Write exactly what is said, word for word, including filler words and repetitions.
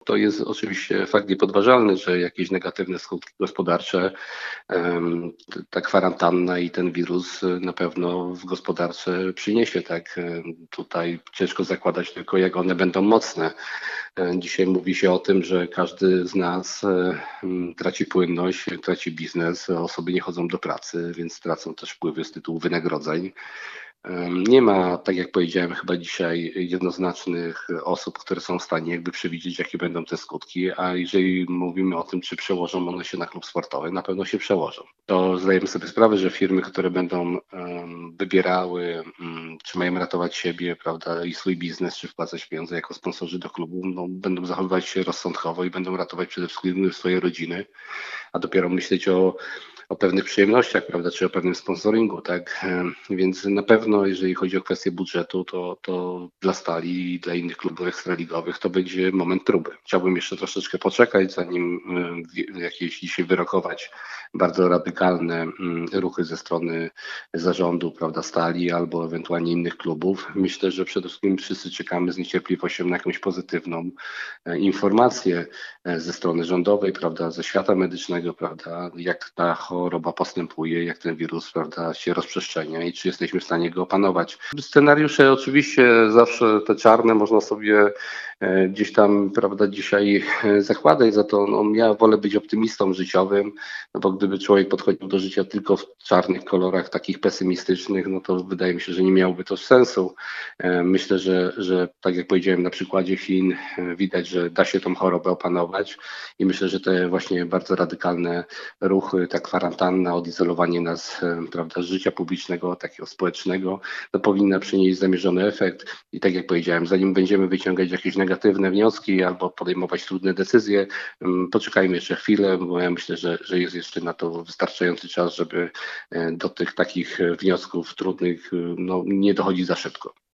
To jest oczywiście fakt niepodważalny, że jakieś negatywne skutki gospodarcze, em, t- ta kwarantanna i ten wirus y, na pewno w gospodarce przyniesie, tak? Em, Tutaj ciężko zakładać tylko, jak one będą mocne. E, Dzisiaj mówi się o tym, że każdy z nas e, m, traci płynność, traci biznes, osoby nie chodzą do pracy, więc tracą też wpływy z tytułu wynagrodzeń. Em, Nie ma, tak jak powiedziałem, chyba dzisiaj jednoznacznych osób, które są w stanie jakby przewidzieć, jakie będą te skutki, a jeżeli mówimy o tym, czy przełożą one się na klub sportowy, na pewno się przełożą. To zdajemy sobie sprawę, że firmy, które będą em, wybierały, mm, czy mają ratować siebie, prawda, i swój biznes, czy wpłacać pieniądze jako sponsorzy do klubu, no, będą zachowywać się rozsądkowo i będą ratować przede wszystkim swoje rodziny, a dopiero myśleć o o pewnych przyjemnościach, prawda, czy o pewnym sponsoringu, tak? Em, Więc na pewno, jeżeli chodzi o kwestię budżetu, to, to dla Stali i dla innych klubów ekstraligowych to będzie moment próby. Chciałbym jeszcze troszeczkę poczekać, zanim em, wi- jakieś dzisiaj wyrokować bardzo radykalne mm, ruchy ze strony zarządu, prawda, Stali albo ewentualnie innych klubów. Myślę, że przede wszystkim wszyscy czekamy z niecierpliwością na jakąś pozytywną e, informację e, ze strony rządowej, prawda, ze świata medycznego, prawda, jak ta choroba postępuje, jak ten wirus, prawda, się rozprzestrzenia i czy jesteśmy w stanie go opanować. Scenariusze oczywiście zawsze te czarne można sobie e, gdzieś tam, prawda, dzisiaj e, zakładać, za to no, ja wolę być optymistą życiowym, no bo gdyby człowiek podchodził do życia tylko w czarnych kolorach, takich pesymistycznych, no to wydaje mi się, że nie miałoby to sensu. E, Myślę, że, że tak jak powiedziałem na przykładzie Chin, e, widać, że da się tą chorobę opanować i myślę, że te właśnie bardzo radykalne ruchy, ta kwarantanna, odizolowanie nas, e, prawda, z życia publicznego, takiego społecznego, to powinna przynieść zamierzony efekt. I tak jak powiedziałem, zanim będziemy wyciągać jakieś negatywne wnioski albo podejmować trudne decyzje, mm, poczekajmy jeszcze chwilę, bo ja myślę, że, że jest jeszcze na to wystarczający czas, żeby e, do tych takich e, wniosków trudnych, e, no, nie dochodzić za szybko.